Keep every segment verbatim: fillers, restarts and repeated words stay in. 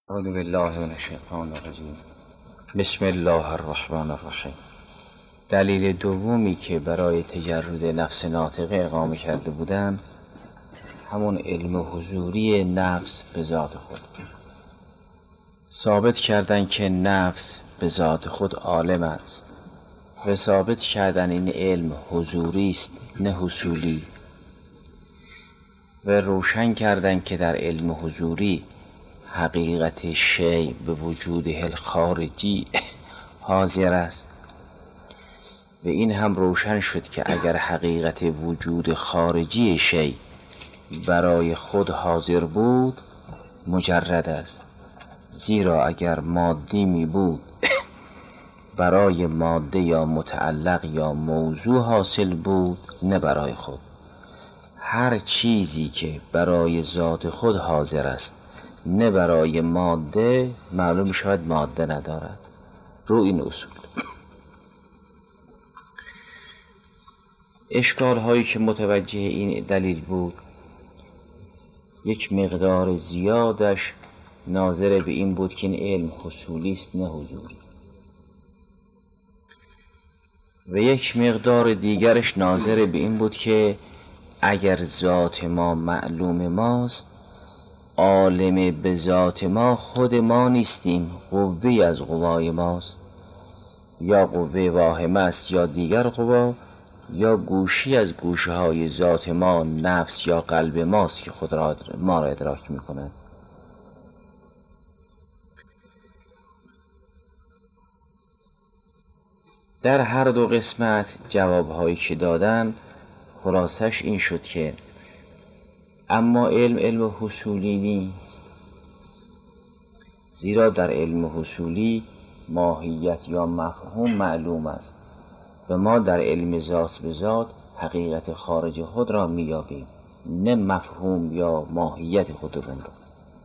اعوذ بالله من الشیطان الرجیم. بسم الله الرحمن الرحیم. دلیل دومی که برای تجرد نفس ناطقه اقامه کرده بودند همون علم حضوری نفس به ذات خود. ثابت کردند که نفس به ذات خود عالم است و ثابت کردن این علم حضوری است نه حصولی، و روشن کردند که در علم حضوری حقیقت شیء به وجوده الخارجی حاضر است. و این هم روشن شد که اگر حقیقت وجود خارجی شیء برای خود حاضر بود مجرد است، زیرا اگر مادی می بود برای ماده یا متعلق یا موضوع حاصل بود نه برای خود. هر چیزی که برای ذات خود حاضر است نه برای ماده معلوم شود ماده ندارد. رو این اصول اشکال هایی که متوجه این دلیل بود یک مقدار زیادش ناظر به این بود که این علم حصولی است نه حضوری، و یک مقدار دیگرش ناظر به این بود که اگر ذات ما معلوم ماست عالم به ذات ما خود ما نیستیم، قوی از قوای ماست، یا قوه واهمه است یا دیگر قوا، یا گوشی از گوشه های ذات ما نفس یا قلب ماست که خود را ما را ادراک می کند. در هر دو قسمت جوابهایی که دادن خلاصش این شد که اما علم علم حصولی نیست، زیرا در علم حصولی ماهیت یا مفهوم معلوم است و ما در علم ذات به ذات حقیقت خارج خود را می‌یابیم نه مفهوم یا ماهیت خودمون را.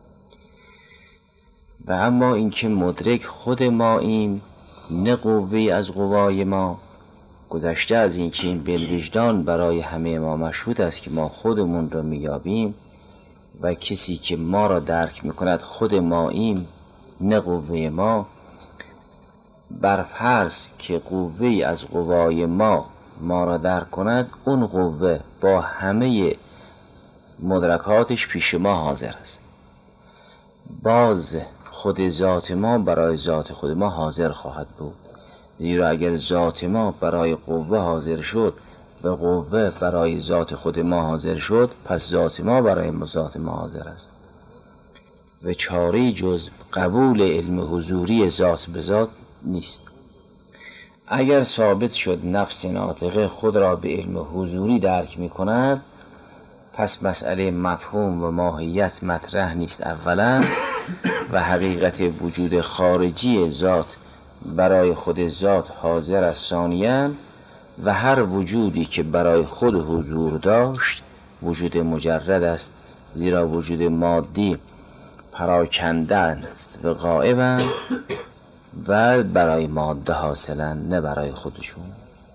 و اما اینکه مدرک خود ماییم نه قوی از قوای ما، گذشته از اینکه این بالوجدان برای همه ما مشهود است که ما خودمون را میابیم و کسی که ما را درک میکند خود ماییم نه قوه ما، بر فرض که قوی از قوای ما ما را درک کند اون قوه با همه مدرکاتش پیش ما حاضر است، باز خود ذات ما برای ذات خود ما حاضر خواهد بود، زیرا اگر ذات ما برای قوه حاضر شد و قوه برای ذات خود ما حاضر شد پس ذات ما برای ذات ما حاضر است و چاری جز قبول علم حضوری ذات به ذات نیست. اگر ثابت شد نفس ناطقه خود را به علم حضوری درک می کند پس مسئله مفهوم و ماهیت مطرح نیست اولا، و حقیقت وجود خارجی ذات برای خود ذات حاضر است ثانیاً، و هر وجودی که برای خود حضور داشت وجود مجرد است، زیرا وجود مادی پراکنده است و غائبند و برای ماده حاصلند نه برای خودشون.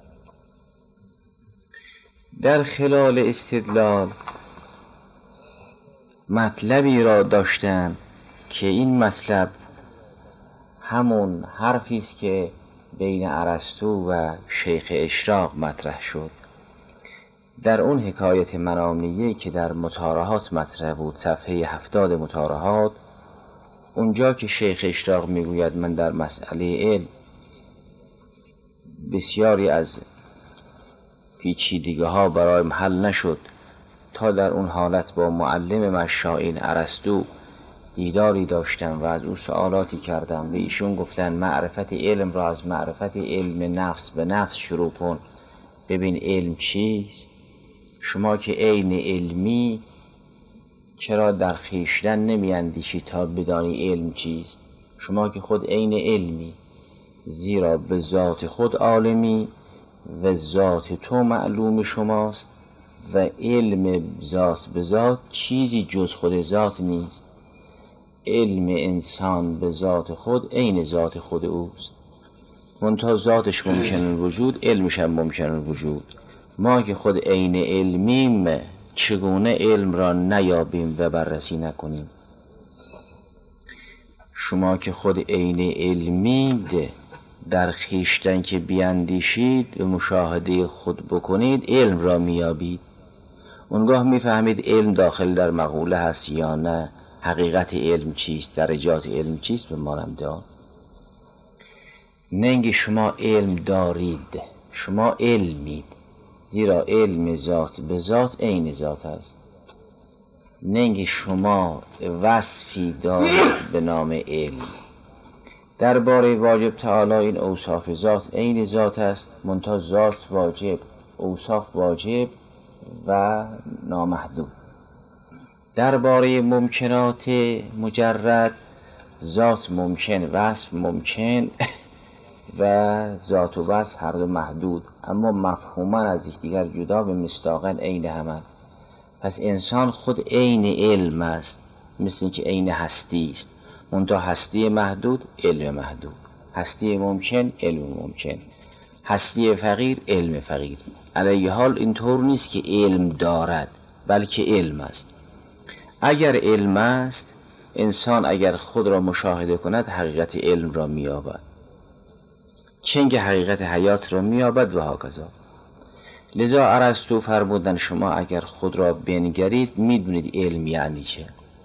در خلال استدلال مطلبی را داشتن که این مطلب همون حرفی است که بین ارسطو و شیخ اشراق مطرح شد. در اون حکایت منامیه که در مطارحات مطرح بود صفحه هفتاد مطارحات، اونجا که شیخ اشراق میگوید من در مسئله علم بسیاری از پیچیدگی ها برایم حل نشد تا در اون حالت با معلم مشائین ارسطو دیداری داشتم و از او سوالاتی کردم و ایشون گفتن معرفت علم را از معرفت علم نفس به نفس شروع کن، ببین علم چیست. شما که عین علمی چرا در خویشتن نمی اندیشی تا بدانی علم چیست؟ شما که خود عین علمی، زیرا به ذات خود عالمی و ذات تو معلوم شماست و علم ذات به ذات چیزی جز خود ذات نیست. علم انسان به ذات خود عین ذات خود اوست، منتها ذاتش ممکن الوجود علمش هم ممکن الوجود. ما که خود عین علمیم چگونه علم را نیابیم و بررسی نکنیم؟ شما که خود عین علمید، در خویشتن که بیندیشید و مشاهده خود بکنید علم را میابید. اونگاه میفهمید علم داخل در مقوله هست یا نه، حقیقت علم چیست، درجات علم چیست به مانند آن. نه اینکه شما علم دارید، شما علمید، زیرا علم ذات به ذات عین ذات است. نه اینکه شما وصفی دارید به نام علم. درباره واجب تعالی این اوصاف ذات عین ذات است، منتها ذات واجب، اوصاف واجب و نامحدود. درباره ممکنات مجرد، ذات ممکن، وصف ممکن و ذات و وصف هر دو محدود، اما مفهوما از یکدیگر جدا به مصداقاً عین همند. پس انسان خود عین علم است، مثل اینکه عین هستی است، منتها هستی محدود، علم محدود. هستی ممکن، علم ممکن. هستی فقیر، علم فقیر. علیه حال اینطور نیست که علم دارد، بلکه علم است. اگر علم است، انسان اگر خود را مشاهده کند حقیقت علم را می‌یابد، چنگ حقیقت حیات را می‌یابد و هاکذا. لذا ارسطو فرمودن شما اگر خود را بنگرید می‌دونید علم یعنی چه.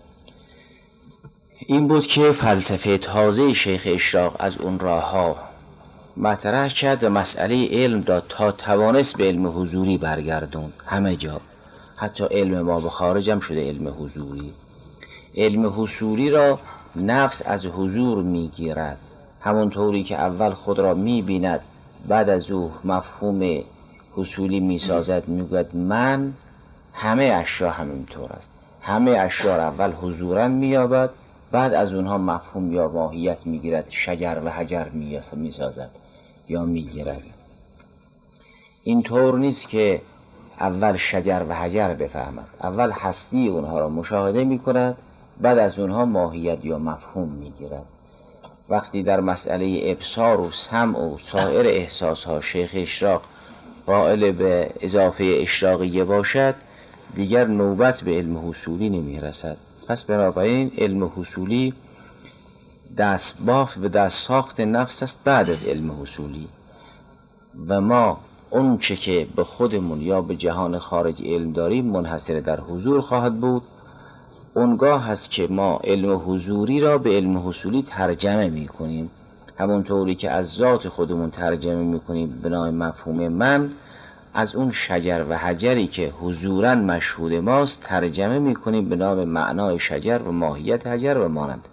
این بود که فلسفه تازه شیخ اشراق از اون راه ها مطرح کرد و مسئله علم را تا توانست به علم حضوری برگردوند. همه جا، حتی علم ما به خارج هم شده علم حضوری. علم حصولی را نفس از حضور میگیرد، همونطوری که اول خود را میبیند، بعد از او مفهوم حصولی میسازد، میگوید من. همه اشیا همینطور است، همه اشیا را اول حضورا مییابد، بعد از اونها مفهوم یا ماهیت میگیرد، شجر و حجر میسازد یا میگیرد. اینطور نیست که اول شجر و حجر بفهمد، اول هستی اونها را مشاهده میکند، بعد از اونها ماهیت یا مفهوم میگیرد. وقتی در مسئله ابصار و سمع و سایر احساس ها شیخ اشراق قائل به اضافه اشراقیه باشد، دیگر نوبت به علم حصولی نمی رسد. پس بنابراین علم حصولی دست بافت به دست ساخت نفس است بعد از علم حصولی، و ما اون چه که به خودمون یا به جهان خارج علم داریم منحصر در حضور خواهد بود. اونگاه هست که ما علم حضوری را به علم حصولی ترجمه می کنیم، همونطوری که از ذات خودمون ترجمه می کنیم به نام مفهوم من، از اون شجر و حجری که حضوراً مشهود ماست ترجمه می کنیم به نام معنای شجر و ماهیت حجر و مانند.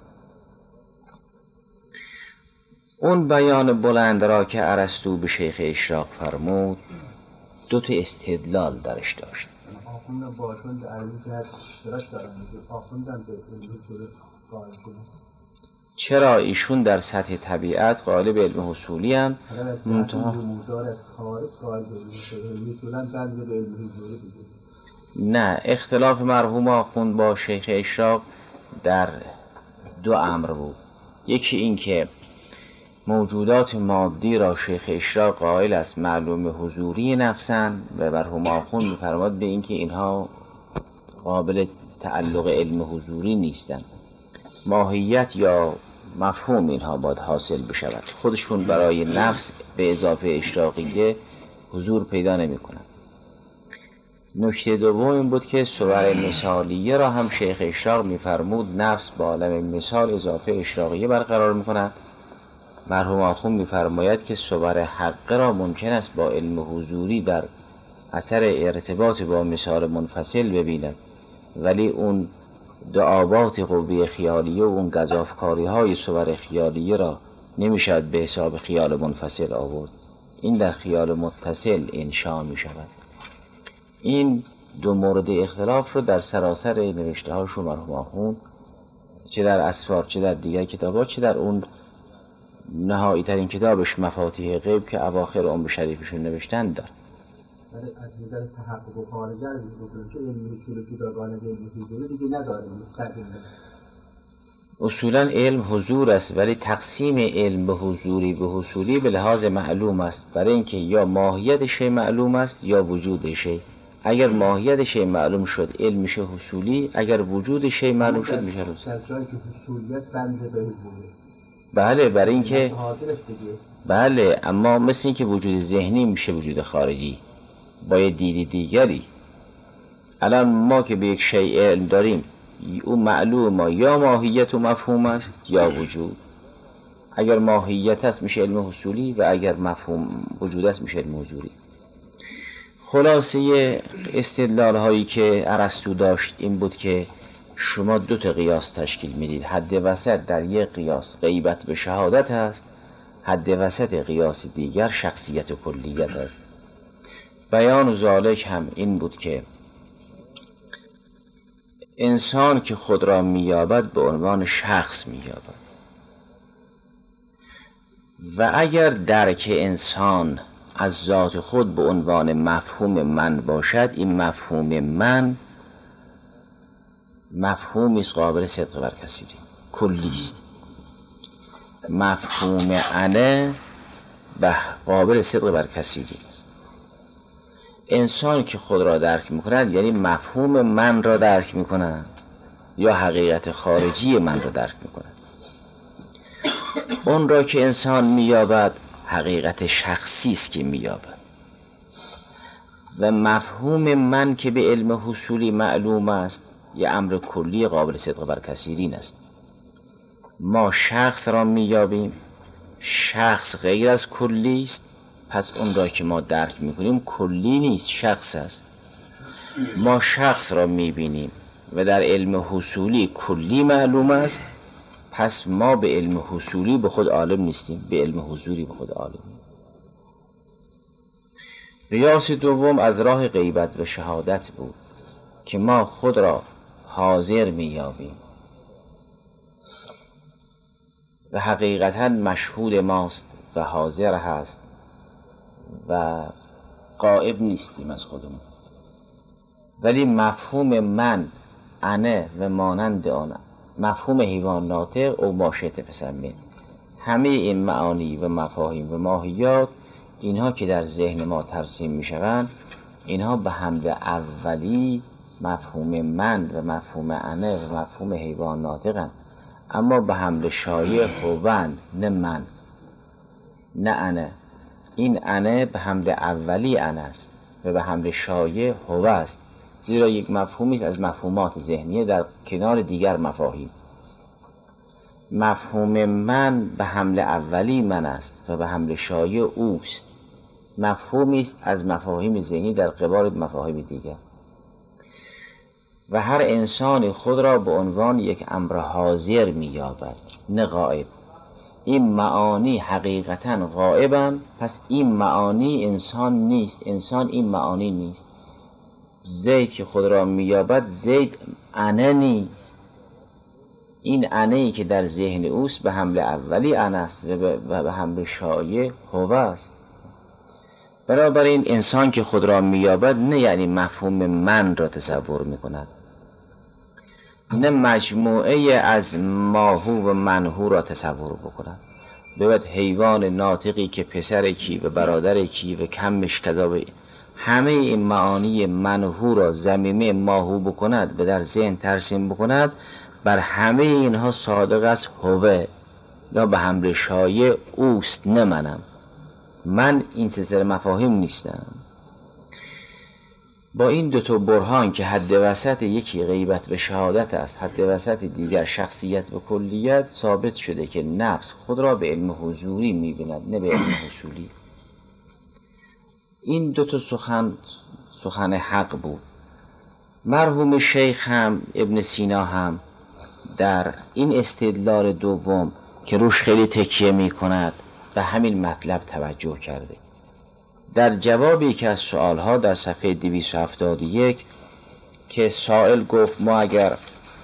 اون بیان بلند را که ارسطو به شیخ اشراق فرمود دو تا استدلال درش داشت. آخوندن باشون در علمی که اشتراک دارن، آخوندن به علمی طور قائل کنن. چرا ایشون در سطح طبیعت قائل به علم حصولی هم منتها موضوع از خارج قائل به علم حصولی بعد به علم حضوری دیگه. نه، اختلاف مرحوم آخوند با شیخ اشراق در دو امر بود. یکی این که موجودات مادی را شیخ اشراق قائل است معلوم حضوری نفسن و مرحوم آخوند می‌فرماد به این که اینها قابل تعلق علم حضوری نیستن، ماهیت یا مفهوم اینها باید حاصل بشود، خودشون برای نفس به اضافه اشراقیه حضور پیدا نمی کنن. نکته دوم این بود که صور مثالیه را هم شیخ اشراق می‌فرمود نفس با عالم مثال اضافه اشراقیه برقرار می‌کند. مرحوم آخوند می‌فرماید که صور حق را ممکن است با علم حضوری در اثر ارتباط با مثال منفصل ببیند، ولی اون دعابات قوی خیالیه و اون گزافکاری های صور خیالیه را نمیشد به حساب خیال منفصل آورد، این در خیال متصل انشا می شود. این دو مورد اختلاف رو در سراسر نوشته هاشون مرحوم آخوند چه در اسفار چه در دیگر کتابات چه در اون نهایی ترین کتابش مفاتیح غیب که اواخر عمر شریفشون نوشتن دار. از نظر تحقق و خارجه رو بکنیم که علم اصول جداگانه به علم حضور دیگه نداریم، مستقیم. اصولا علم حضور است، ولی تقسیم علم به حضوری به حصولی به لحاظ معلوم است، برای اینکه یا ماهیت شی معلوم است یا وجود شی. اگر ماهیت شی معلوم شد علم میشه حصولی، اگر وجود شی معلوم شد میشه حصولی. در جایی که حصولی است بنده به حضوره. بله برای اینکه حاضر است دیگه. بله، اما مثل اینکه وجود ذهنی میشه وجود خارجی با یه دیدی دیگری. الان ما که به یک شیء علم داریم، او معلوم ما یا ماهیت و مفهوم است یا وجود. اگر ماهیت است میشه علم حصولی و اگر مفهوم وجود است میشه علم حضوری. خلاصه استدلال هایی که ارسطو داشت این بود که شما دو تا قیاس تشکیل میدید. حد وسط در یک قیاس غیبت به شهادت است، حد وسط قیاس دیگر شخصیت و کلیت است. بیان ذالک هم این بود که انسان که خود را میابد به عنوان شخص میابد و اگر درک انسان از ذات خود به عنوان مفهوم من باشد، این مفهوم من مفهومی است قابل صدق بر کثیری، کلی است. مفهوم انه به قابل صدق بر کثیری است. انسان که خود را درک میکند یعنی مفهوم من را درک میکند یا حقیقت خارجی من را درک میکند. اون را که انسان مییابد حقیقت شخصی است که مییابد و مفهوم من که به علم حصولی معلوم است یه امر کلی قابل صدق بر کثیرین است. ما شخص را مییابیم، شخص غیر از کلی است، پس اون را که ما درک میکنیم کلی نیست، شخص است. ما شخص را میبینیم و در علم حصولی کلی معلوم است، پس ما به علم حصولی به خود عالم نیستیم، به علم حضوری به خود عالم. قیاس دوم از راه غیبت و شهادت بود که ما خود را حاضر میابیم و حقیقتا مشهود ماست و حاضر هست و غائب نیستیم از خودمون، ولی مفهوم من انه و مانند آن مفهوم حیوان ناطق او ماشیت پسمه، همه این معانی و مفاهیم و ماهیات اینها که در ذهن ما ترسیم می شوند، اینها به حمل اولی مفهوم من و مفهوم انه و مفهوم حیوان ناطقند، اما به حمل شایع هوند، نه من نه انه. این انه به حمل اولی انه است و به حمل شایع هو است، زیرا یک مفهومی از مفهومات ذهنیه در کنار دیگر مفاهیم. مفهوم من به حمل اولی من است و به حمل شایع اوست، مفهومی است از مفاهیم ذهنی در قبال مفاهیم دیگر. و هر انسان خود را به عنوان یک امر حاضر می‌یابد نه غائب. این معانی حقیقتا غائبند، پس این معانی انسان نیست، انسان این معانی نیست. زید که خود را می‌یابد زید انه نیست، این انه‌ای که در ذهن اوست به حمل اولی انه است و به حمل شایع هو است. بنابراین انسان که خود را می‌یابد نه یعنی مفهوم من را تصور می‌کند، نه مجموعه از ماهو و منهو را تصور بکند. بباید حیوان ناطقی که پسر کی و برادر کی و کمش کذا، همه این معانی منهو را ضمیمه ماهو بکند و در ذهن ترسیم بکند، بر همه اینها صادق است هوه یا به حمل شایع اوست، نه منم. من این سلسله مفاهیم نیستم. با این دو تا برهان که حد وسط یکی غیبت و شهادت است، حد وسط دیگر شخصیت و کلیت، ثابت شده که نفس خود را به علم حضوری می‌بیند نه به علم حصولی. این دو تا سخن سخن حق بود. مرحوم شیخ هم ابن سینا هم در این استدلال دوم که روش خیلی تکیه می کند به همین مطلب توجه کرده. در جواب یکی از سوالها در صفحه دویست و هفتاد و یک که سائل گفت ما اگر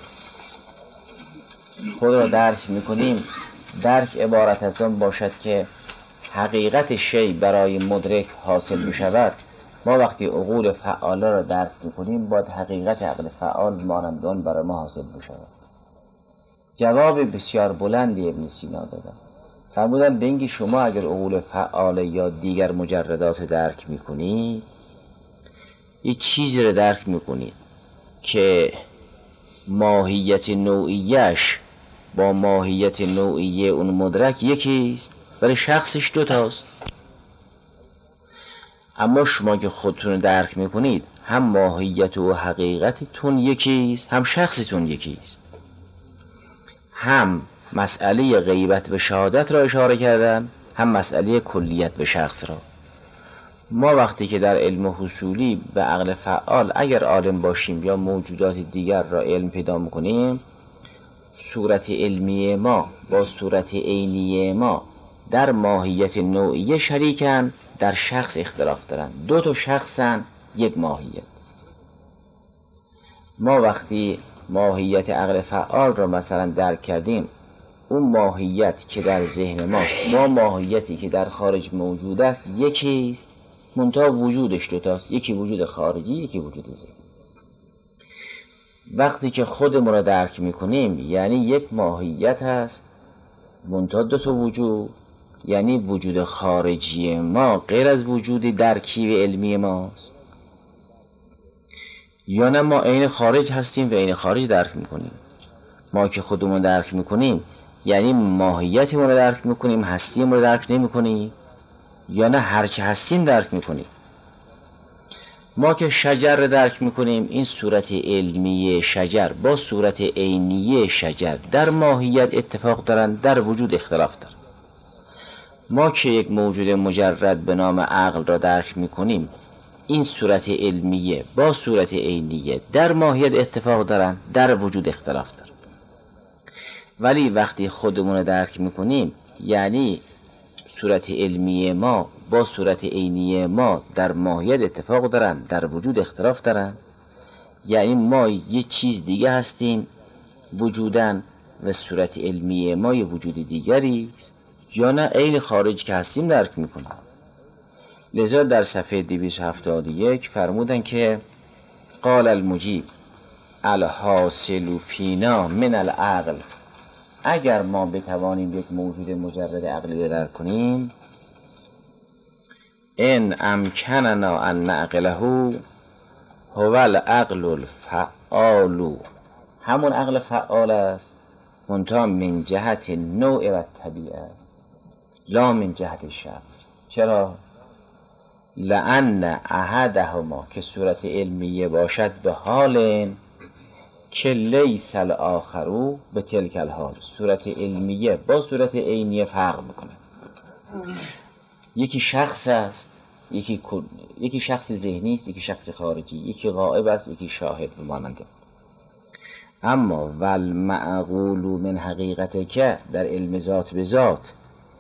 خود را درک میکنیم، درک عبارت از آن باشد که حقیقت شی برای مدرک حاصل می شود، ما وقتی عقول فعاله را درک میکنیم باید حقیقت عقل فعال مانند آن برای ما حاصل می شود. جواب بسیار بلندی ابن سینا دادن. فرمودن به اینکه شما اگر عقول فعال یا دیگر مجردات درک میکنید، یه چیزی رو درک میکنید که ماهیت نوعیش با ماهیت نوعیه اون مدرک یکیست ولی شخصش دوتاست. اما شما که خودتون رو درک میکنید هم ماهیت و حقیقتتون یکیست هم شخصتون یکیست. هم مسئله غیبت به شهادت را اشاره کردن هم مسئله کلیت به شخص را. ما وقتی که در علم حصولی به عقل فعال اگر عالم باشیم یا موجودات دیگر را علم پیدا میکنیم، صورت علمی ما با صورت عینی ما در ماهیت نوعیه شریکن، در شخص اختلاف دارن. دو تا شخصن یک ماهیت. ما وقتی ماهیت عقل فعال را مثلا درک کردیم، اون ماهیت که در ذهن ماست با ماهیتی که در خارج موجود است یکیست، منتها وجودش دوتاست، یکی وجود خارجی یکی وجود ذهنی. وقتی که خودمون را درک میکنیم یعنی یک ماهیت هست منتها دو تا وجود، یعنی وجود خارجی ما غیر از وجود درکی و علمی ماست، یا نه ما عین خارج هستیم و عین خارج درک میکنیم. ما که خودمون درک میکنیم یعنی ماهیتمون رو درک میکنیم، هستیمون رو درک نمیکنیم، یا نه هرچه هستیم درک میکنیم. ما که شجر رو درک میکنیم، این صورت علمی شجر با صورت عینی شجر در ماهیت اتفاق دارن، در وجود اختلاف دارن. ما که یک موجود مجرد به نام عقل را درک میکنیم، این صورت علمیه با صورت عینیه در ماهیت اتفاق دارن، در وجود اختلاف دارن. ولی وقتی خودمون رو درک میکنیم یعنی صورت علمی ما با صورت عینی ما در ماهیت اتفاق دارن، در وجود اختلاف دارن، یعنی ما یه چیز دیگه هستیم وجودن و صورت علمی ما یه وجود دیگری است، یا نه عین خارج که هستیم درک میکنیم. لذا در صفحه دویست و هفتاد و یک فرمودن که قال المجیب الحاصل فینا من العقل، اگر ما بتوانیم یک موجود مجرد عقلی درک کنیم، ان امکننا ان نعقله هو العقل الفعال، همون عقل فعال است منتها من جهت نوع و طبیعه لا من جهت شخص. چرا؟ لأن احدهما که صورت علمیه باشد به حال که لیس الاخرو به تلک الحال، صورت علمیه با صورت عینیه فرق میکنه. یکی شخص است، یکی یکی شخص ذهنی است، یکی شخص خارجی، یکی غائب است، یکی شاهد و ماننده. اما والمعقول من حقیقت که در علم ذات به ذات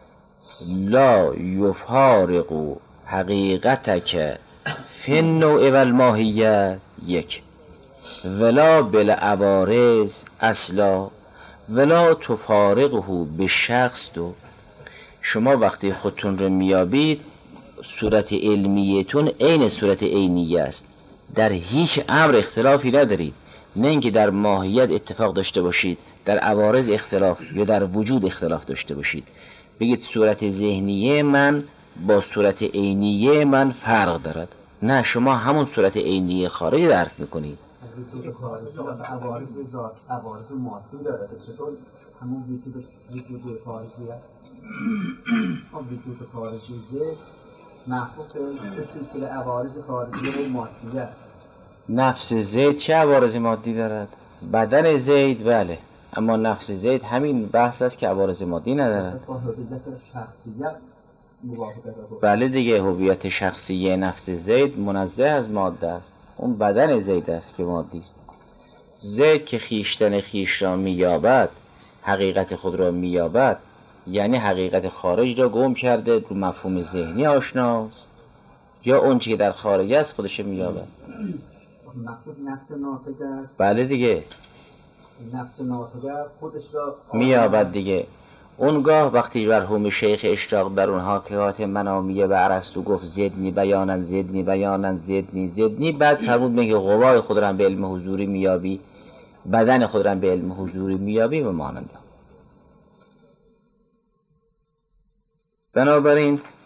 لا یفارق حقیقت که فی النوع و الماهیه یک، ولا بالعوارض اصلا ولا تفارقه به شخص دو. شما وقتی خودتون رو میابید صورت علمیتون عین صورت عینیه است، در هیچ امر اختلافی ندارید، نه اینکه در ماهیت اتفاق داشته باشید، در عوارض اختلاف یا در وجود اختلاف داشته باشید. بگید صورت ذهنیه من با صورت عینیه من فرق دارد، نه، شما همون صورت عینیه خارج درک میکنید. وجود خارجی و عوارض ذات عوارض مادی داره، چطور همون وجود وجود خارجی است؟ اون وجود خارجی محفوظ به سلسله عوارض خارجی و مادی است. نفس زید چه عوارض مادی دارد؟ بدن زید بله، اما نفس زید همین بحث است که عوارض مادی ندارد. با هویت شخصیت موافقت. بله دیگه، هویت شخصی نفس زید منزه از ماده است، اون بدن زید است که مادی است. زید که خیشتن خیش را میابد، حقیقت خود را میابد، یعنی حقیقت خارج را گم کرده، رو مفهوم ذهنی آشناست، یا اون چی در خارج است خودش میابد. مقصود نفس ناطقه است. بله دیگه، نفس ناطقه خودش را میابد دیگه. اونگاه وقتی مرحوم شیخ اشراق در اون حاکیات منامیه به ارسطو گفت زدنی بیانن زدنی بیانن زدنی زدنی، بعد فرمود میگه قوای خود را به علم حضوری میابی، بدن خود را به علم حضوری میابی و ماننده. بنابراین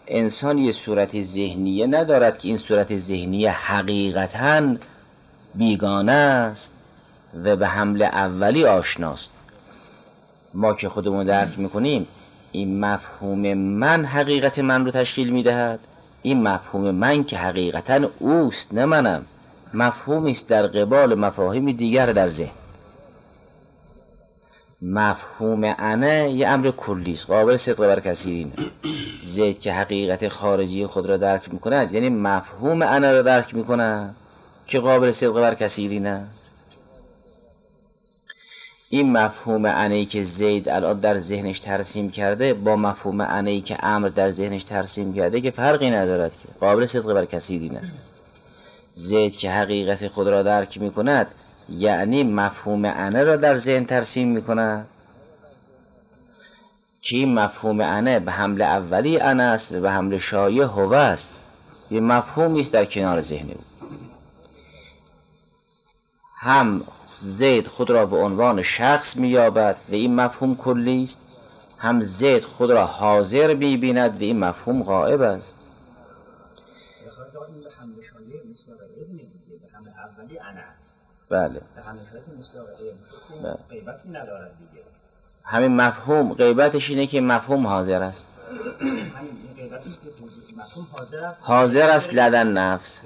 انسان یه صورت ذهنیه ندارد که این صورت ذهنیه حقیقتاً بیگانه است و به حمل اولی آشناست. ما که خودمون درک میکنیم این مفهوم من حقیقت من رو تشکیل میدهد، این مفهوم من که حقیقتاً اوست نه منم، مفهومی است در قبال مفاهیم دیگر در ذهن. مفهوم انا یه امر کلی است، قابل صدق بر کثیری نه. زید که حقیقت خارجی خود را درک میکند یعنی مفهوم انا را درک میکند که قابل صدق بر کثیری نه. این مفهوم انایی که زید الان در ذهنش ترسیم کرده با مفهوم انایی که امر در ذهنش ترسیم کرده که فرقی ندارد، که قابل صدق بر کثیری است. زید که حقیقت خود را درک می کند یعنی مفهوم انا را در ذهن ترسیم می کند که این مفهوم انا به حمل اولی انا است و به حمل شایع هو است. یه مفهومی است در کنار ذهن او. هم زید خود را به عنوان شخص می‌یابد و این مفهوم کلی است، هم زید خود را حاضر می‌بیند و این مفهوم غائب است. بله. همین مفهوم غیبتش اینه که مفهوم حاضر است. حاضر است لدن نفس.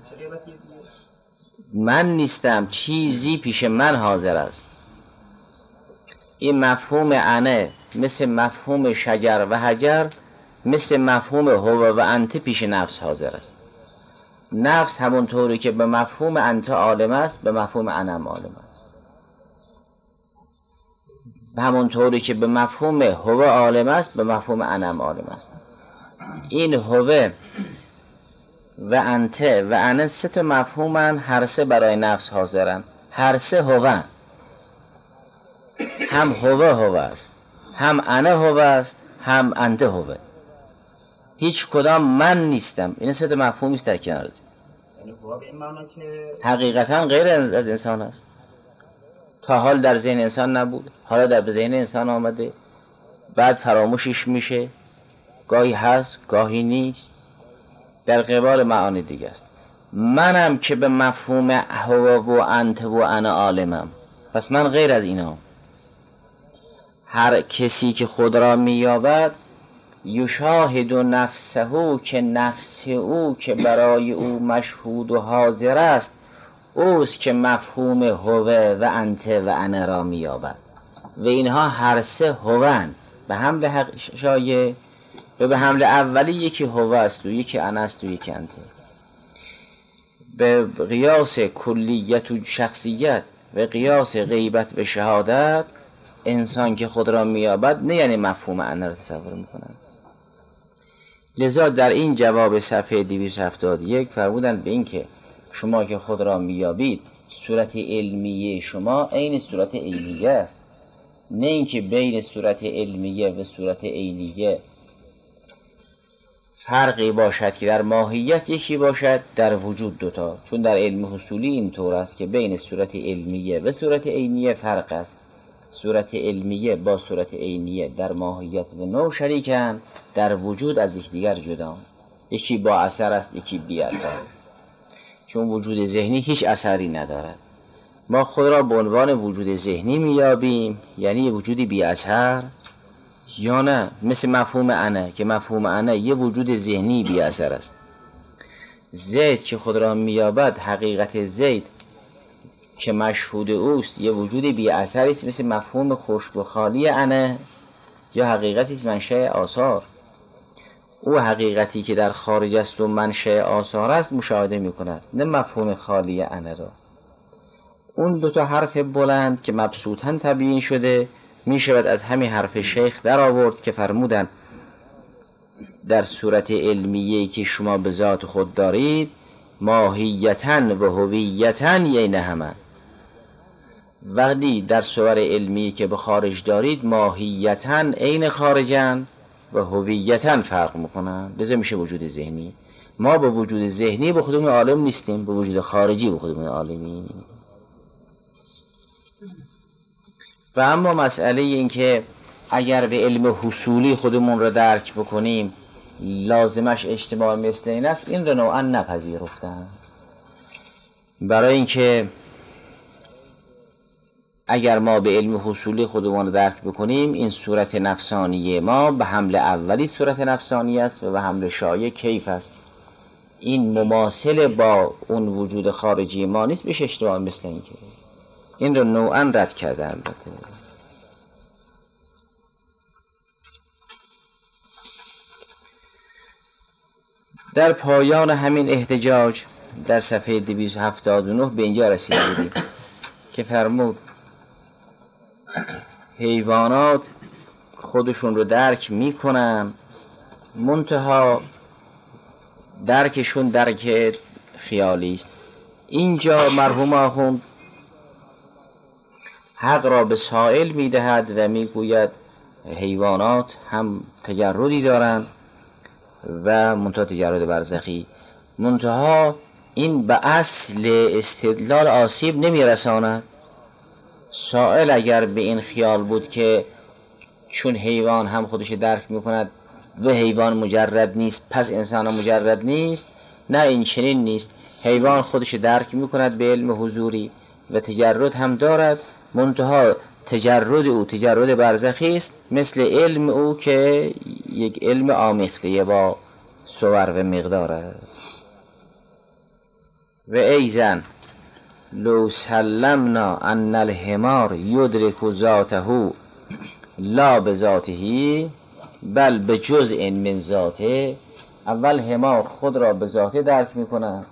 من نیستم، چیزی پیش من حاضر است. این مفهوم انه مثل مفهوم شجر و حجر، مثل مفهوم هو و انت پیش نفس حاضر است. نفس همونطوری که به مفهوم انت عالم است به مفهوم انم عالم است، همونطوری که به مفهوم هو عالم است به مفهوم انم عالم است. این هو و انت و انه سه تا مفهومن، هر سه برای نفس حاضرن، هر سه هوان. هم هو هو است، هم انه هو است، هم انت هو. هیچ کدام من نیستم. این سه تا مفهومی است در کنار. حقیقتا غیر از انسان است. تا حال در ذهن انسان نبود، حالا در ذهن انسان آمده، بعد فراموشش میشه، گاهی هست گاهی نیست، در قبال معانی دیگه است. منم که به مفهوم هو و انت و انا عالمم، پس من غیر از اینا. هر کسی که خود را مییابد یشاهد نفسه که نفس او که برای او مشهود و حاضر است اوست که مفهوم هو و انت و انا را مییابد و اینها هر سه هوان به حمل حق شایع و به حمل اولی یکی هو است و یکی انا است و یکی انت. به قیاس کلیت و شخصیت و قیاس غیبت و شهادت انسان که خود را مییابد نه یعنی مفهوم انا را تصور میکند. لذا در این جواب صفحه دویست و هفتاد و یک فرمودن به این که شما که خود را میابید صورت علمیه شما عین صورت عینیه است، نه اینکه بین صورت علمیه و صورت عینیه فرقی باشد که در ماهیت یکی باشد، در وجود دوتا. چون در علم حصولی اینطور است که بین صورت علمیه و صورت عینیه فرق است. صورت علمیه با صورت عینیه در ماهیت و نوع شریکند، در وجود از یکدیگر جدا. یکی با اثر است، یکی بی اثر. چون وجود ذهنی هیچ اثری ندارد. ما خود را به عنوان وجود ذهنی میابیم، یعنی یه وجودی بی اثر، یا نه مثل مفهوم انا که مفهوم انا یه وجود ذهنی بی اثر است. زید که خود را میابد حقیقت زید که مشهود اوست یه وجود بی اثری است، مثل مفهوم خشک و خالی انا یا حقیقتی است منشأ آثار. او حقیقتی که در خارج است و منشأ آثار است مشاهده میکند، نه مفهوم خالی انا را. اون دو تا حرف بلند که مبسوطاً تبیین شده می شود از همین حرف شیخ در آورد که فرمودن در صورت علمیه که شما به ذات خود دارید ماهیتاً و هویتاً یعنی همه. وقتی در صور علمی که به خارج دارید ماهیتاً عین خارجن و هویتاً فرق میکنن، لذا میشه وجود ذهنی. ما به وجود ذهنی به خودمون عالم نیستیم، به وجود خارجی به خودمون عالمی. و اما مسئله این که اگر به علم حصولی خودمون را درک بکنیم لازمش اجتماع مثل این است، این رو نوعا نپذیرفتن. برای اینکه اگر ما به علم حصولی خودمان درک بکنیم، این صورت نفسانی ما به حمل اولی صورت نفسانی است و به حمل شایع کیف است. این مماثل با اون وجود خارجی ما نیست، بهش اجتماع مثل این که این رو نوعا رد کرده. البته در پایان همین احتجاج در صفحه دویست و هفتاد و نه به اینجا رسیده بودیم که فرمود حیوانات خودشون رو درک میکنن، منتها درکشون درک خیالی است. اینجا مرحوم آخوند حق را به سائل میدهد و میگوید حیوانات هم تجردی دارند و منتها تجرد برزخی، منتها این به اصل استدلال آسیب نمیرساند. سائل اگر به این خیال بود که چون حیوان هم خودش درک میکند و حیوان مجرد نیست پس انسان مجرد نیست، نه این چنین نیست. حیوان خودش درک میکند به علم حضوری و تجرد هم دارد، منتها تجرد او تجرد برزخی است، مثل علم او که یک علم آمیخته با صور و مقدار است. و ایزن لو سلمنا ان الحمار یدرک ذاته لا بذاته بل به جزء من ذاته. اول حمار خود را به ذاته درک میکنه،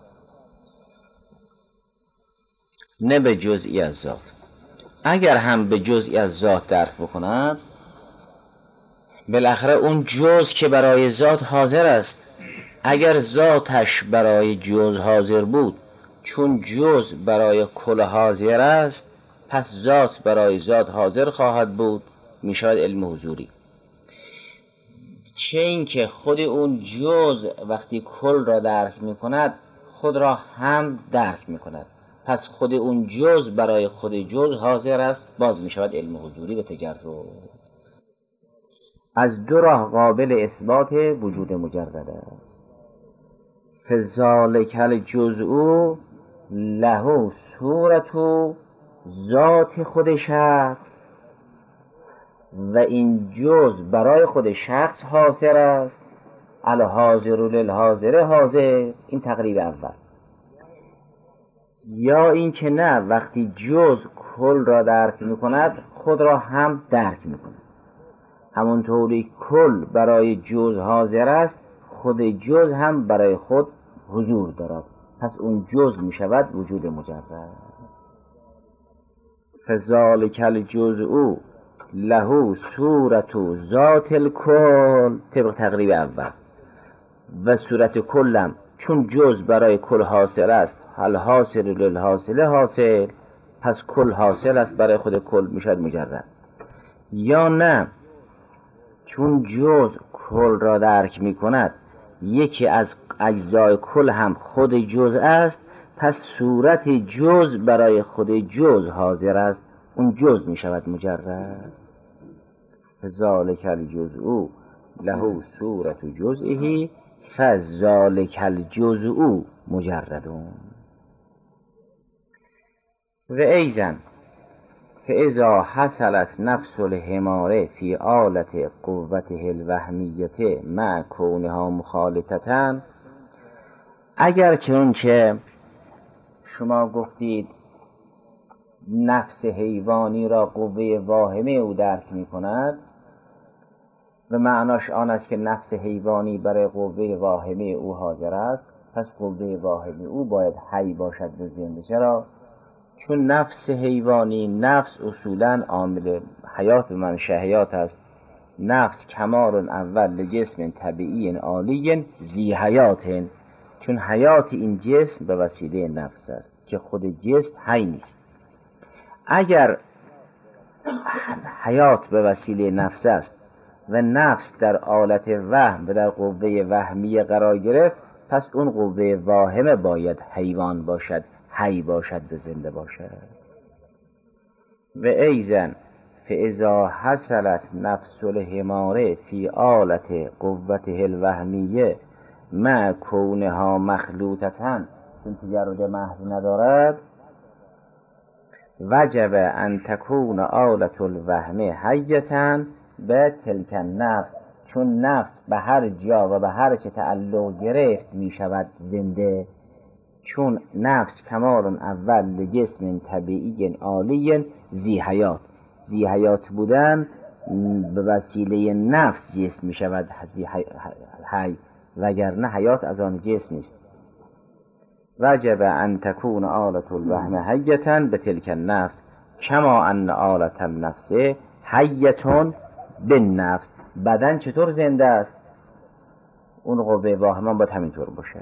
نه به جزئی از ذات. اگر هم به جزئی از ذات درک بکند، بالاخره اون جز که برای ذات حاضر است. اگر ذاتش برای جز حاضر بود، چون جز برای کل حاضر است، پس ذات برای ذات حاضر خواهد بود، می شود علم حضوری. چه این که خود اون جز وقتی کل را درک می کند، خود را هم درک می کند، پس خود اون جز برای خود جز حاضر است، باز می شود علم حضوری و تجرد. از دو راه قابل اثبات وجود مجرد است. فذالک الجزء له صورت ذات خود شخص، و این جز برای خود شخص حاضر است. الحاضر للحاضر حاضر، این تقریب اول. یا این که نه، وقتی جز کل را درک می کند، خود را هم درک می کند. همونطوری کل برای جز حاضر است، خود جز هم برای خود حضور دارد، پس اون جز می شود وجود مجرد. فذالک الجزء له صورت ذات الکل، طبق تقریب اول. و صورت کلم چون جز برای کل حاصل است، الحاصل للحاصل حاصل، پس کل حاصل است برای خود کل، می شود مجرد. یا نه، چون جز کل را درک می کند، یکی از اجزای کل هم خود جز است، پس صورت جز برای خود جز حاضر است، اون جز می شود مجرد. فذالک الجزء له صورت جزئه فذالک الجزء مجردون. و ایزن فاذا حصلت نفس الحمار فی آلت قوته الوهمیه مع کونها مخالطتا، اگر چون که شما گفتید نفس حیوانی را قوه واهمه او درک می کند و معناش آن است که نفس حیوانی برای قوه واهمه او حاضر است، پس قوه واهمه او باید حی باشد و زنده. چرا؟ چون نفس حیوانی، نفس اصولا عامل حیات و منشأ حیات است. نفس کمال اول لجسم طبیعی عالی ذی حیات، چون حیات این جسم به وسیله نفس است که خود جسم حی نیست. اگر حیات به وسیله نفس است و نفس در آلت وهم و در قوه وهمیه قرار گرفت، پس اون قوه واهمه باید حیوان باشد، حی باشد و زنده باشد. و ایزن فاذا حصلت نفس الحمار فی آلت قوته الوهمیه مع کونها مخلوطتن، چون تجرد محض ندارد، وجب ان تکون آلت الوهم حیتن به تلک النفس، چون نفس به هر جا و به هر چه تعلق گرفت می شود زنده، چون نفس کمال اول لجسم طبیعی عالی ذی حیات، ذی حیات بودن به وسیله نفس جسم می شود ذی حی، وگرنه حیات از آن جسم است. وجب ان تکون آلت الوهم حیتن به تلک النفس کما ان آلت النفس حیتون بالنفس. بدن چطور زنده است؟ اون قوه واهمان باید همینطور باشه.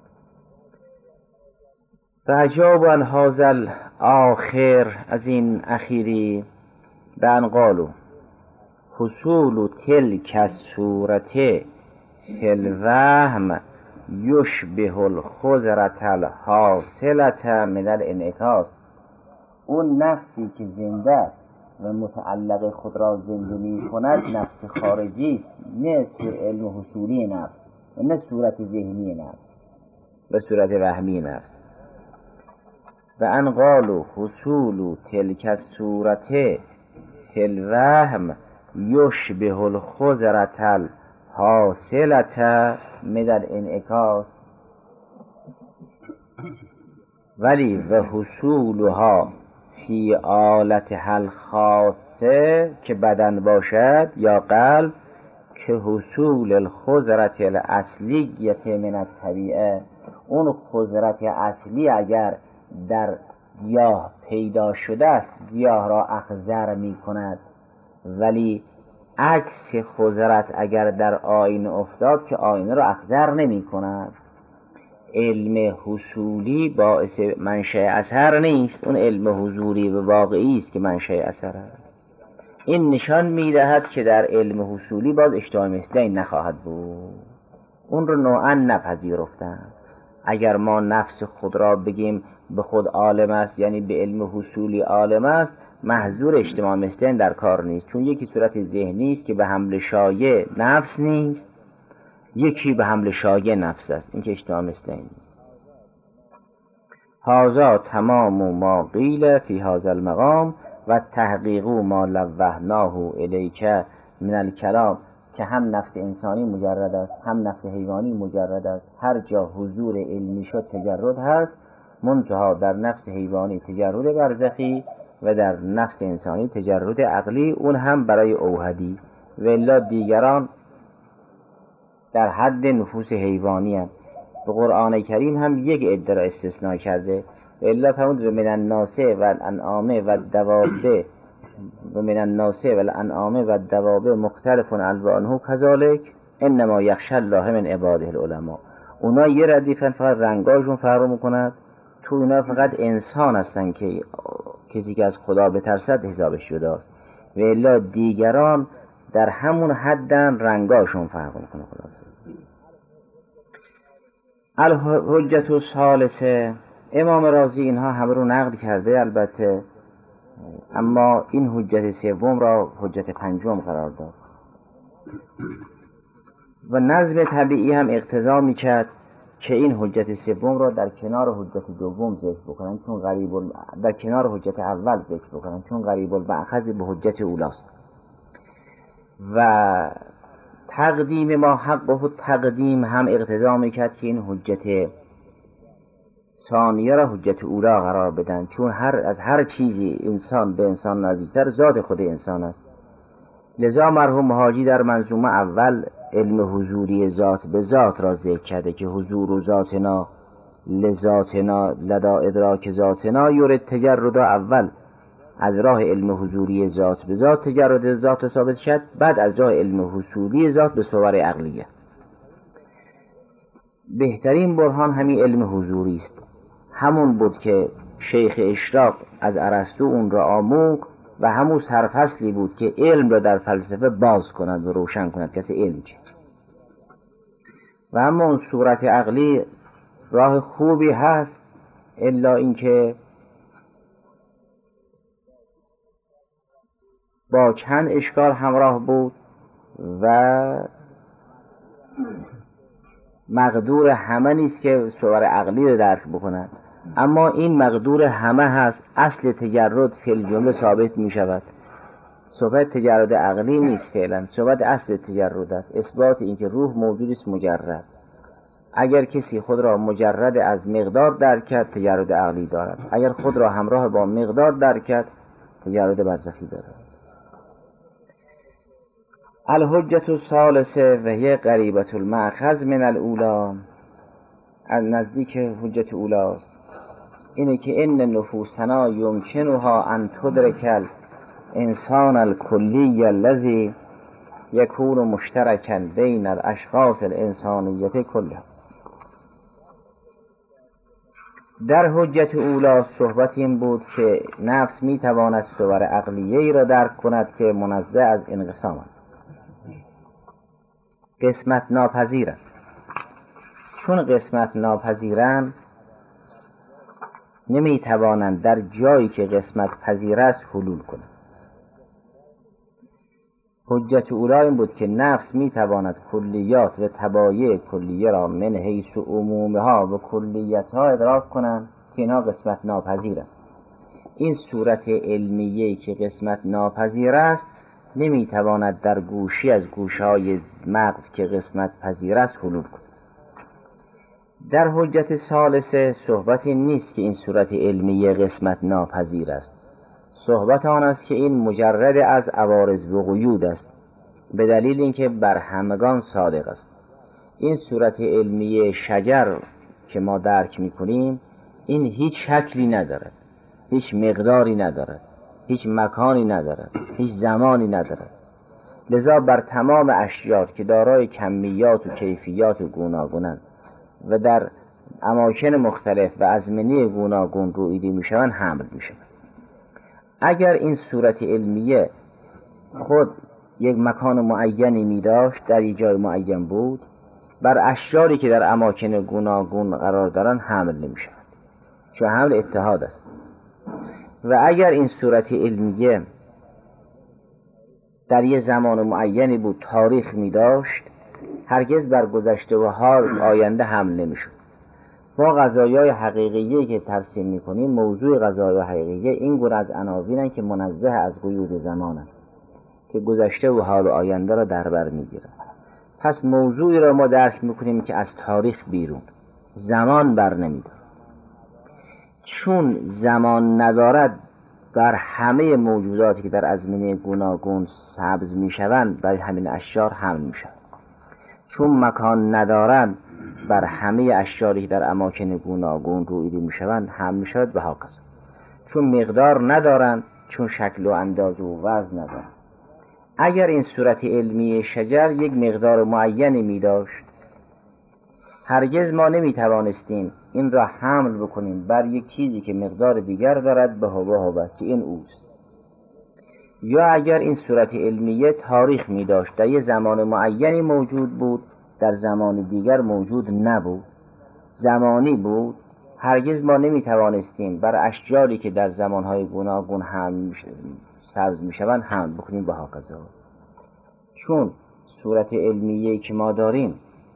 و عجاب ان هازل آخر، از این اخیری، به ان قالو حصول تلک الصورت فی الوهم یشبه الخضرة الحاصلة من الانعکاس. اون نفسی که زنده است و متعلق خود را زنده می کند نفس خارجی است، نه علم حصولی نفس و نه صورت ذهنی نفس و صورت وهمی نفس. و ان قالوا حصول تلک الصورت فی الوهم یشبه الخضرة الحاصلة من الانعکاس، ولی و حصولها فی آلتها الخاصه که بدن باشد یا قلب، که حصول الخضرت الاصلیت من الطبیعه، اون خضرت اصلی اگر در گیاه پیدا شده است گیاه را اخضر می کند، ولی عکس خضرت اگر در آینه افتاد که آینه را اخضر نمی کند. علم حصولی باعث منشأ اثر نیست، اون علم حضوری و واقعی است که منشأ اثر است. این نشان میدهد که در علم حصولی باز اشتباه مثلی نخواهد بود، اون رو نوعا نپذیرفتن. اگر ما نفس خود را بگیم به خود عالم است، یعنی به علم حصولی عالم است، محظور اجتماع مثلی در کار نیست، چون یکی صورت ذهنی است که به حمل شایع نفس نیست، یکی به حمل شایع نفس است، این که اجتماع مثلی نیست. هذا تمام ما قیل فی هذا المقام و تحقیق ما لوحناه الیک من الکلام، که هم نفس انسانی مجرد است هم نفس حیوانی مجرد است، هر جا حضور علمی شد تجرد هست، منتها در نفس حیوانی تجرد برزخی و در نفس انسانی تجرد عقلی، اون هم برای اوحدی، و الا دیگران در حد نفوس حیوانی هم. به قرآن کریم هم یک عده را استثناء کرده، و الا فرمود و من الناس و الانعام و الدواب و من الناس و الانعام و الدواب مختلف الوانه کذالک انما یخشی الله من عباده العلماء. اونا یه ردیفن فقط رنگاشون فرق میکند، تو اونا فقط انسان هستن که کسی که از خدا بترسد حسابش جداست، و الا دیگران در همون حدن رنگاشون فرق میکنه. خلاصه الحجت الثالثه، امام رازی اینها همه رو نقل کرده البته، اما این حجت سوم را حجت پنجم قرار داد و نظم طبیعی هم اقتضا میکرد که این حجت سوم را در کنار حجت دوم ذکر بکنن، چون قریب ال... در کنار حجت اول ذکر بکنن، چون قریب المأخذ به حجت اولاست. و تقدیم ما حق و تقدیم هم اقتضا میکرد که این حجت ثانیه را حجت اولا قرار بدن، چون هر از هر چیزی انسان به انسان نزدیکتر ذات خود انسان است. لذا مرحوم مهاجی در منظومه اول علم حضوری ذات به ذات را ذکر کرده که حضور ذاتنا لذاتنا لدا ادراک ذاتنا یورد تجرد اول، از راه علم حضوری ذات به ذات تجرد ذات ثابت شد، بعد از راه علم حصولی ذات به صور عقلیه. بهترین برهان همین علم حضوری است، همون بود که شیخ اشراق از ارسطو اون را آموخت و همون سرفصلی بود که علم را در فلسفه باز کند و روشن کند کسی علم چه. و اما اون صورت عقلی راه خوبی هست، الا اینکه با چند اشکال همراه بود و مقدور همه نیست که صور عقلی رو درک بکنن، اما این مقدور همه هست. اصل تجرد فی الجمله ثابت می شود. صحبت تجرد عقلی نیست فعلا، صحبت اصل تجرد است، اثبات اینکه روح موجود است مجرد. اگر کسی خود را مجرد از مقدار درک کرد تجرد عقلی دارد، اگر خود را همراه با مقدار درک کرد تجرد برزخی دارد. الحجة الثالثه و هی قریبة المأخذ من الاولی، از نزدیک حجت اولاست، اینه که ان نفوسنا یمکنها ان تدرک الانسان الکلی الذی یکون مشترکا بین الاشخاص الانسانیه کلها. در حجت اولا صحبت این بود که نفس میتواند صور عقلیه‌ای را درک کند که منزه از انقسام، قسمت ناپذیرند. چون قسمت ناپذیرند نمیتوانند در جایی که قسمت پذیر است حلول کنند. حجت اولا این بود که نفس میتواند کلیات و تبایع کلیه را من حیث عمومها و کلیتها ادراک کنند که اینها قسمت ناپذیرند. این صورت علمیه‌ای که قسمت ناپذیر است نمیتواند در گوشی از گوشهای مغز که قسمت پذیر است حلول کند. در حجت ثالثه صحبت این نیست که این صورت علمیه قسمت ناپذیر است، صحبت آن است که این مجرد از عوارض و قیود است، به دلیل اینکه بر همگان صادق است. این صورت علمیه شجر که ما درک میکنیم این هیچ شکلی ندارد، هیچ مقداری ندارد، هیچ مکانی ندارد، هیچ زمانی ندارد. لذا بر تمام اشیاء که دارای کمیات و کیفیات گوناگونند و در اماکن مختلف و ازمنه گوناگون رویده میشوند حمل میشوند. اگر این صورت علمیه خود یک مکان معینی می داشت، در یک جای معین بود، بر اشیاری که در اماکن گوناگون قرار دارن حمل نمی شود، چون حمل اتحاد است. و اگر این صورت علمیه در یک زمان معینی بود، تاریخ می داشت، هرگز بر گذشته و حال آینده حمل نمی شود. ما قضایای حقیقیه که ترسیم می کنیم، موضوع قضایای حقیقیه این گونه از عناوینن که منزه از قیود زمانن، که گذشته و حال و آینده را در بر می گیرن. پس موضوعی را ما درک می کنیم که از تاریخ بیرون، زمان بر نمی دارد. چون زمان ندارد، بر همه موجوداتی که در ازمنه گوناگون سبز می شوند برای همین اشیار حمل می شوند. چون مکان ندارند، بر همه اشیاری که در اماکن گوناگون رویده می شوند حمل می شود به هاکس. چون مقدار ندارند، چون شکل و انداز و وزن ندارند. اگر این صورت علمی شجر یک مقدار معینی می داشت، هرگز ما نمی توانستیم این را حمل بکنیم بر یک چیزی که مقدار دیگر دارد به هوا هوا که این اوست. یا اگر این صورت علمیه تاریخ می داشت، در یک زمان معینی موجود بود، در زمان دیگر موجود نبود، زمانی بود، هرگز ما نمی توانستیم بر اشجاری که در زمانهای گوناگون هم سبز می شوند حمل بکنیم به هاکذا. چون صورت علمیه که ما داریم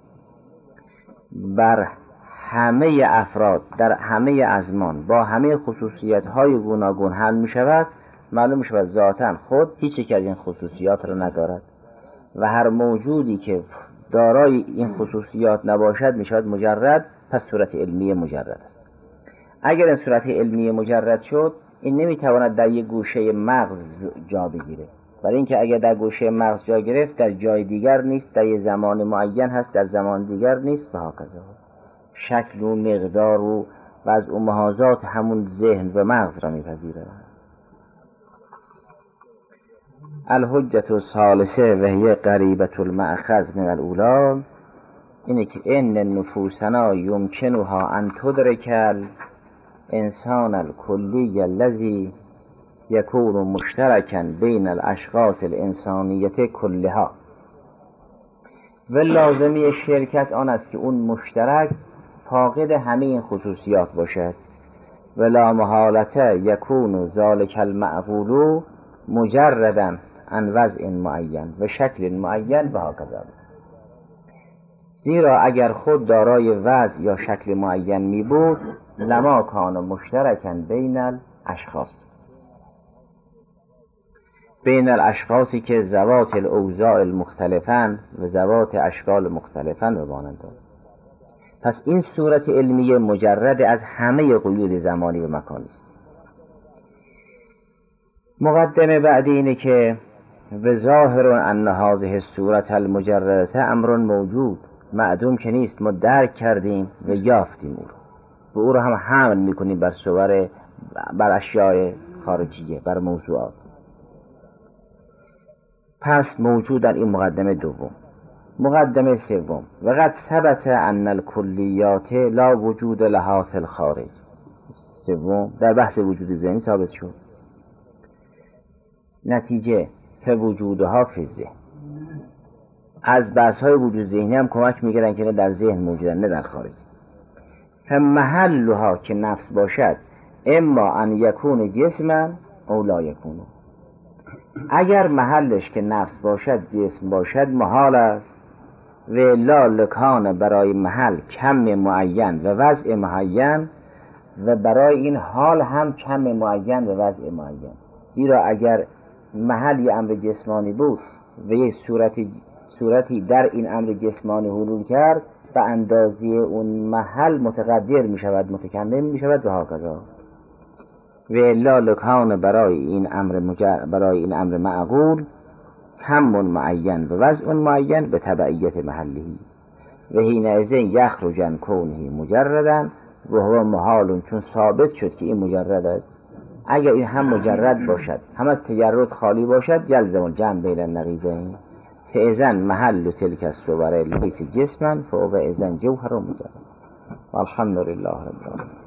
بر همه افراد در همه ازمان با همه خصوصیت های گوناگون حل می شود، معلوم می شود ذاتاً خود هیچ یک از این خصوصیات را ندارد و هر موجودی که دارای این خصوصیات نباشد می شود مجرد، پس صورت علمی مجرد است. اگر این صورت علمی مجرد شد، این نمی تواند در یک گوشه مغز جا بگیره، برای اینکه اگر در گوشه مغز جا گرفت در جای دیگر نیست، در یک زمان معین هست در زمان دیگر نیست و هاکذا. شکل و مقدار و وضع و محاذات همون ذهن و مغز را میپذیره. الحجة الثالثه و هی قریبة المأخذ من الاولی، اینه که ان نفوسنا یمکنها ان تدرک الانسان الکلی الذی یکون مشترکا بین الاشخاص الانسانیه کلها. و لازمی شرکت آن است که اون مشترک فاقد همه این خصوصیات باشد. و لا محالته یکون ذالک المعقول مجردا عن وضع معین و شکل معین و هکذا. زیرا اگر خود دارای وضع یا شکل معین می بود لما کان مشترکا بین الاشخاص، بین الاشخاصی که ذوات الاوضاع المختلفن و ذوات اشکال مختلفن و مانند. پس این صورت علمیه مجرد از همه قیود زمانی و مکانی است. مقدمه بعدی اینه که و ظاهر ان هذه الصورت المجرده امر موجود، معدوم که نیست، ما درک کردیم و یافتیم او رو، و او رو هم حمل میکنیم بر صور، بر اشیاء خارجیه، بر موضوعات. پس موجود در این مقدمه دوم. مقدمه سوم و قد ثبت ان الکلیات لا وجود لها فی الخارج. سوم در بحث وجود ذهنی ثابت شد. نتیجه فوجودها فی الذهن. از بحث های وجود ذهنی هم کمک میگیرن که نه در ذهن موجودن نه در خارج. فمحلها که نفس باشد اما ان یکون جسما او لا یکون. اگر محلش که نفس باشد جسم باشد محال است، و لا لکان برای محل کم معین و وضع معین، و برای این حال هم کم معین و وضع معین. زیرا اگر محل یه امر جسمانی بود و یک صورتی صورتی در این امر جسمانی حلول کرد، به اندازه اون محل متقدر می شود، متکمل می شود و هکذا. و الا لکان برای این امر مجر... برای این امر معقول کم معین و وضع معین به تبعیت محلی و حینئذ یخرج عن کونه مجردا و هو محال، چون ثابت شد که این مجرد است. اگر این هم مجرد باشد هم از تجرد خالی باشد یلزم الجمع بین النقیضین، فاذا محل تلک الصور لیس جسما فهو اذا جوهر مجرد. والحمد لله رب العالمین.